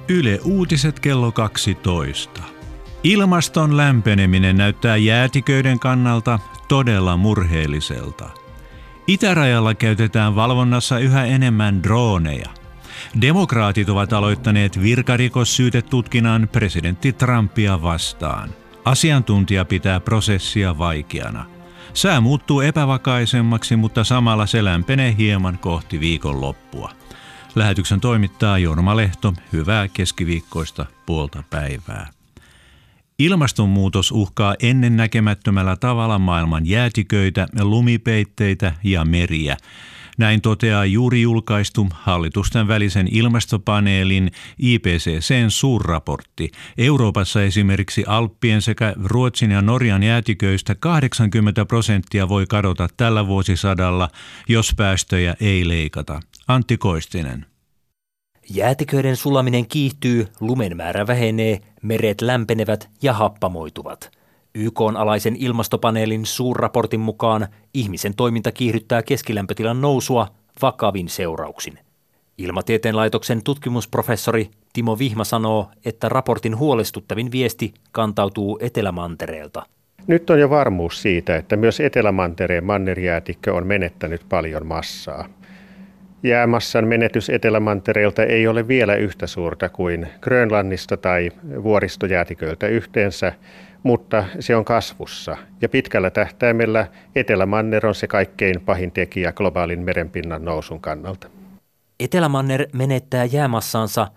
Yle Uutiset kello 12. Ilmaston lämpeneminen näyttää jäätiköiden kannalta todella murheelliselta. Itärajalla käytetään valvonnassa yhä enemmän drooneja. Demokraatit ovat aloittaneet virkarikossyytetutkinnan presidentti Trumpia vastaan. Asiantuntija pitää prosessia vaikeana. Sää muuttuu epävakaisemmaksi, mutta samalla se lämpenee hieman kohti viikonloppua. Lähetyksen toimittaa Jorma Lehto. Hyvää keskiviikkoista puolta päivää. Ilmastonmuutos uhkaa ennennäkemättömällä tavalla maailman jäätiköitä, lumipeitteitä ja meriä. Näin toteaa juuri julkaistu hallitusten välisen ilmastopaneelin IPCC:n suurraportti. Euroopassa esimerkiksi Alppien sekä Ruotsin ja Norjan jäätiköistä 80% voi kadota tällä vuosisadalla, jos päästöjä ei leikata. Antti Koistinen. Jäätiköiden sulaminen kiihtyy, lumen määrä vähenee, meret lämpenevät ja happamoituvat. YK:n alaisen ilmastopaneelin suurraportin mukaan ihmisen toiminta kiihdyttää keskilämpötilan nousua vakavin seurauksin. Ilmatieteen laitoksen tutkimusprofessori Timo Vihma sanoo, että raportin huolestuttavin viesti kantautuu Etelämantereelta. Nyt on jo varmuus siitä, että myös Etelämantereen mannerjäätikkö on menettänyt paljon massaa. Jäämassan menetys Etelämantereelta ei ole vielä yhtä suurta kuin Grönlannista tai vuoristojäätiköiltä yhteensä, mutta se on kasvussa ja pitkällä tähtäimellä Etelämanner on se kaikkein pahin tekijä globaalin merenpinnan nousun kannalta. Etelämanner menettää jäämassansa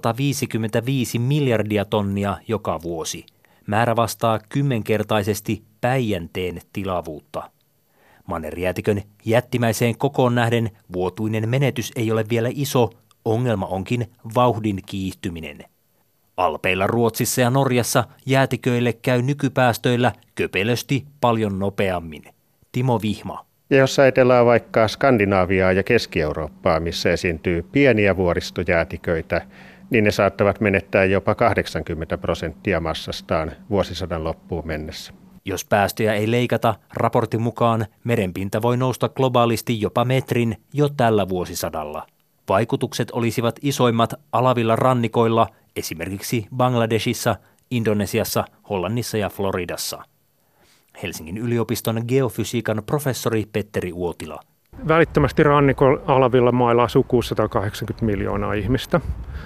155 miljardia tonnia joka vuosi. Määrä vastaa 10-kertaisesti Päijänteen tilavuutta. Mannerjäätikön jättimäiseen kokoon nähden vuotuinen menetys ei ole vielä iso, ongelma onkin vauhdin kiihtyminen. Alpeilla Ruotsissa ja Norjassa jäätiköille käy nykypäästöillä köpelösti paljon nopeammin. Timo Vihma. Ja jos ajatellaan vaikka Skandinaaviaa ja Keski-Eurooppaa, missä esiintyy pieniä vuoristojäätiköitä, niin ne saattavat menettää jopa 80% massastaan vuosisadan loppuun mennessä. Jos päästöjä ei leikata, raportin mukaan merenpinta voi nousta globaalisti jopa metrin jo tällä vuosisadalla. Vaikutukset olisivat isoimmat alavilla rannikoilla, esimerkiksi Bangladeshissa, Indonesiassa, Hollannissa ja Floridassa. Helsingin yliopiston geofysiikan professori Petteri Uotila. Välittömästi rannikon alavilla mailla asuu 680 miljoonaa ihmistä.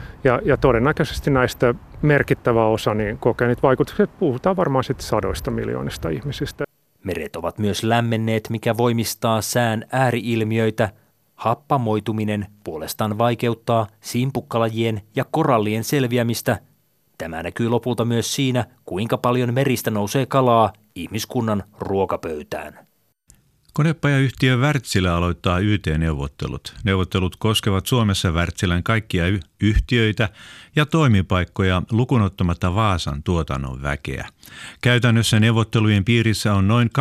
Ja todennäköisesti näistä merkittävä osa niin kokee niitä vaikutuksia. Puhutaan varmaan sitten 100 miljoonista ihmisistä. Meret ovat myös lämmenneet, mikä voimistaa sään ääriilmiöitä. Happamoituminen puolestaan vaikeuttaa simpukkalajien ja korallien selviämistä. Tämä näkyy lopulta myös siinä, kuinka paljon meristä nousee kalaa ihmiskunnan ruokapöytään. Konepajayhtiö Wärtsilä aloittaa YT-neuvottelut. Neuvottelut koskevat Suomessa Wärtsilän kaikkia yhtiöitä ja toimipaikkoja lukuun ottamatta Vaasan tuotannon väkeä. Käytännössä neuvottelujen piirissä on noin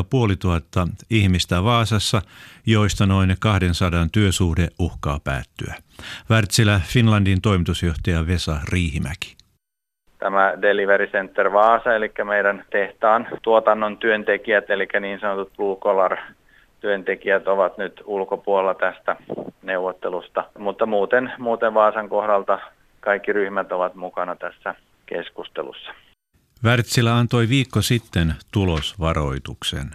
2500 ihmistä Vaasassa, joista noin 200 työsuhde uhkaa päättyä. Wärtsilä Finlandin toimitusjohtaja Vesa Riihimäki. Tämä Delivery Center Vaasa, eli meidän tehtaan tuotannon työntekijät, eli niin sanotut blue collar työntekijät ovat nyt ulkopuolella tästä neuvottelusta. Mutta muuten Vaasan kohdalta kaikki ryhmät ovat mukana tässä keskustelussa. Wärtsilä antoi viikko sitten tulosvaroituksen.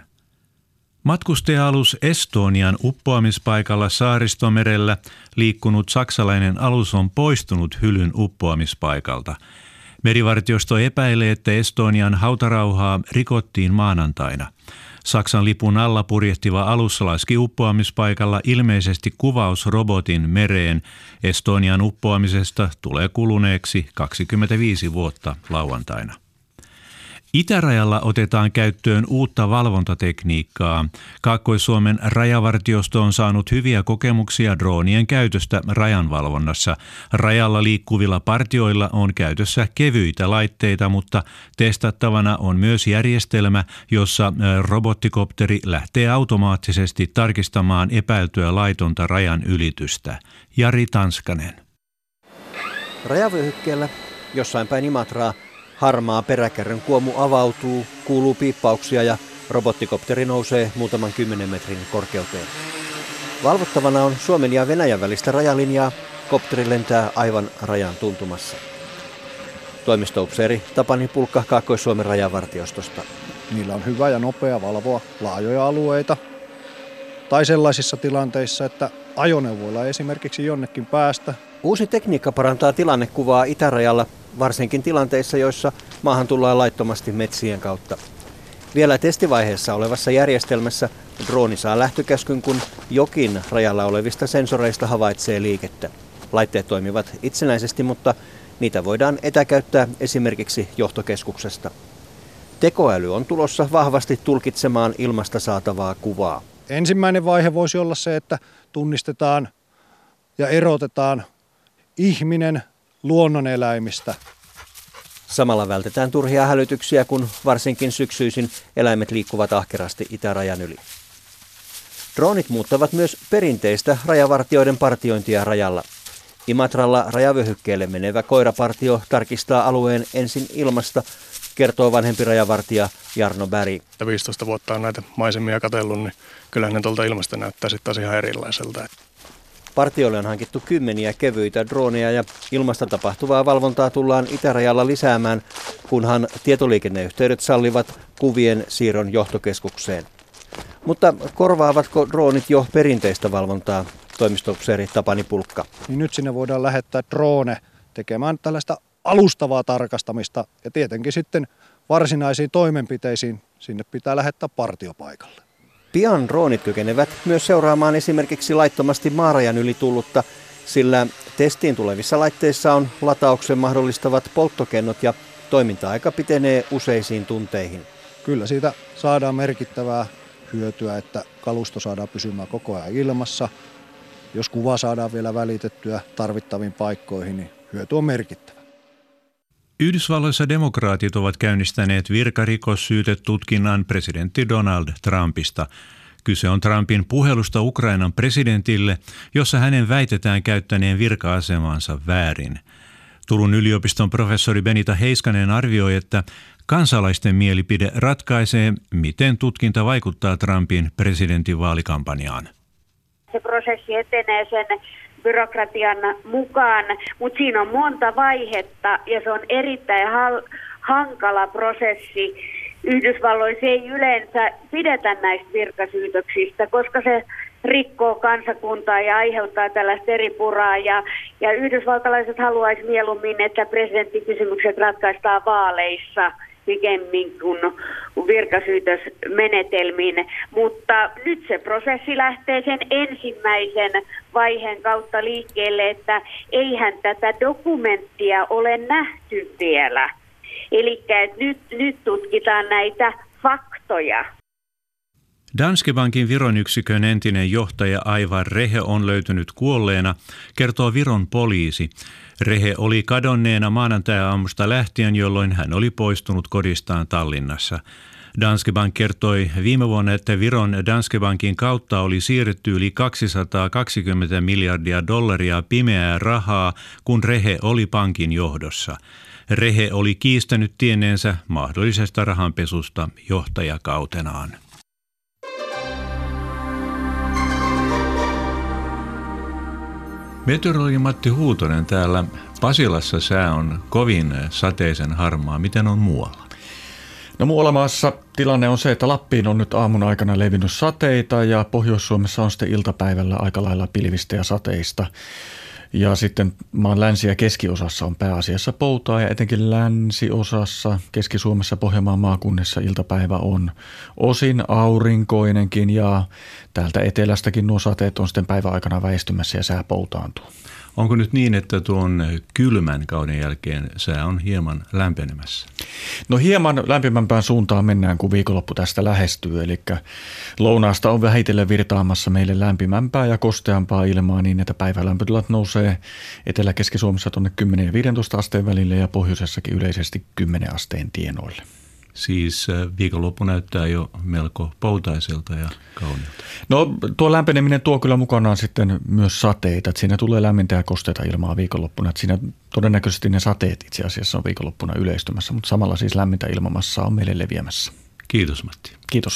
Matkustaja-alus Estonian uppoamispaikalla Saaristomerellä liikkunut saksalainen alus on poistunut Hylyn uppoamispaikalta. Merivartiosto epäilee, että Estonian hautarauhaa rikottiin maanantaina. Saksan lipun alla purjehtiva alus laski uppoamispaikalla ilmeisesti kuvausrobotin mereen. Estonian uppoamisesta tulee kuluneeksi 25 vuotta lauantaina. Itärajalla otetaan käyttöön uutta valvontatekniikkaa. Kaakkois-Suomen rajavartiosto on saanut hyviä kokemuksia droonien käytöstä rajanvalvonnassa. Rajalla liikkuvilla partioilla on käytössä kevyitä laitteita, mutta testattavana on myös järjestelmä, jossa robottikopteri lähtee automaattisesti tarkistamaan epäiltyä laitonta rajan ylitystä. Jari Tanskanen. Rajavyöhykkeellä jossain päin Imatraa harmaa peräkärryn kuomu avautuu, kuuluu piippauksia ja robottikopteri nousee muutaman 10 metrin korkeuteen. Valvottavana on Suomen ja Venäjän välistä rajalinjaa, kopteri lentää aivan rajan tuntumassa. Toimisto-upseeri Tapani Pulkka Kaakkois-Suomen rajavartiostosta. Niillä on hyvä ja nopea valvoa laajoja alueita tai sellaisissa tilanteissa, että ajoneuvoilla ei esimerkiksi jonnekin päästä. Uusi tekniikka parantaa tilannekuvaa itärajalla, varsinkin tilanteissa, joissa maahan tullaan laittomasti metsien kautta. Vielä testivaiheessa olevassa järjestelmässä drooni saa lähtökäskyn, kun jokin rajalla olevista sensoreista havaitsee liikettä. Laitteet toimivat itsenäisesti, mutta niitä voidaan etäkäyttää esimerkiksi johtokeskuksesta. Tekoäly on tulossa vahvasti tulkitsemaan ilmasta saatavaa kuvaa. Ensimmäinen vaihe voisi olla se, että tunnistetaan ja erotetaan ihminen luonnoneläimistä. Samalla vältetään turhia hälytyksiä, kun varsinkin syksyisin eläimet liikkuvat ahkerasti itärajan yli. Droonit muuttavat myös perinteistä rajavartioiden partiointia rajalla. Imatralla rajavyöhykkeelle menevä koirapartio tarkistaa alueen ensin ilmasta, kertoo vanhempi rajavartija Jarno Berg. 15 vuotta on näitä maisemia katsellut, niin kyllähän ne tuolta ilmasta näyttää sitten taas ihan erilaiselta. Partioille on hankittu kymmeniä kevyitä drooneja ja ilmasta tapahtuvaa valvontaa tullaan itärajalla lisäämään, kunhan tietoliikenneyhteydet sallivat kuvien siirron johtokeskukseen. Mutta korvaavatko droonit jo perinteistä valvontaa, toimisto-upseeri Tapani Pulkka? Niin nyt sinne voidaan lähettää drone tekemään tällaista alustavaa tarkastamista ja tietenkin sitten varsinaisiin toimenpiteisiin sinne pitää lähettää partiopaikalle. Pian droonit kykenevät myös seuraamaan esimerkiksi laittomasti maarajan yli tullutta, sillä testiin tulevissa laitteissa on latauksen mahdollistavat polttokennot ja toiminta-aika pitenee useisiin tunteihin. Kyllä siitä saadaan merkittävää hyötyä, että kalusto saadaan pysymään koko ajan ilmassa. Jos kuva saadaan vielä välitettyä tarvittaviin paikkoihin, niin hyöty on merkittävä. Yhdysvalloissa demokraatit ovat käynnistäneet virkarikossyytetutkinnan presidentti Donald Trumpista. Kyse on Trumpin puhelusta Ukrainan presidentille, jossa hänen väitetään käyttäneen virka-asemansa väärin. Turun yliopiston professori Benita Heiskanen arvioi, että kansalaisten mielipide ratkaisee, miten tutkinta vaikuttaa Trumpin presidentinvaalikampanjaan. Se prosessi etenee sen byrokratian mukaan, mutta siinä on monta vaihetta ja se on erittäin hankala prosessi. Yhdysvalloissa ei yleensä pidetä näistä virkasyytöksistä, koska se rikkoo kansakuntaa ja aiheuttaa tällaista eripuraa. Ja yhdysvaltalaiset haluaisi mieluummin, että presidenttikysymykset ratkaistaan vaaleissa pikemmin kuin virkasyytösmenetelmin. Mutta nyt se prosessi lähtee sen ensimmäisen vaiheen kautta liikkeelle, että eihän tätä dokumenttia ole nähty vielä. Eli nyt tutkitaan näitä faktoja. Danske Bankin Viron yksikön entinen johtaja Aivar Rehe on löytynyt kuolleena, kertoo Viron poliisi. Rehe oli kadonneena maanantai-aamusta lähtien, jolloin hän oli poistunut kodistaan Tallinnassa. Danske Bank kertoi viime vuonna, että Viron Danske Bankin kautta oli siirretty yli $220 miljardia pimeää rahaa, kun Rehe oli pankin johdossa. Rehe oli kiistänyt tienneensä mahdollisesta rahanpesusta johtajakautenaan. Meteorologi Matti Huutonen täällä. Pasilassa sää on kovin sateisen harmaa. Miten on muualla? No muualla maassa tilanne on se, että Lappiin on nyt aamun aikana levinnyt sateita ja Pohjois-Suomessa on sitten iltapäivällä aika lailla pilvistä ja sateista. Ja sitten maan länsi- ja keskiosassa on pääasiassa poutaa ja etenkin länsiosassa Keski-Suomessa Pohjanmaan maakunnissa iltapäivä on osin aurinkoinenkin ja täältä etelästäkin nuo sateet on sitten päivän aikana väistymässä ja sää poutaantuu. Onko nyt niin, että tuon kylmän kauden jälkeen sää on hieman lämpenemässä? No hieman lämpimämpään suuntaan mennään, kun viikonloppu tästä lähestyy. Eli lounaasta on vähitellen virtaamassa meille lämpimämpää ja kosteampaa ilmaa niin, että päivälämpötilat nousee Etelä-Keski-Suomessa tuonne 10 ja 15 asteen välille ja pohjoisessakin yleisesti 10 asteen tienoille. Siis viikonloppu näyttää jo melko poutaiselta ja kauniilta. No tuo lämpeneminen tuo kyllä mukanaan sitten myös sateita. Että siinä tulee lämmintä ja kosteita ilmaa viikonloppuna. Että siinä todennäköisesti ne sateet itse asiassa on viikonloppuna yleistymässä, mutta samalla siis lämmintä ilmamassaa on meille leviämässä. Kiitos Matti. Kiitos.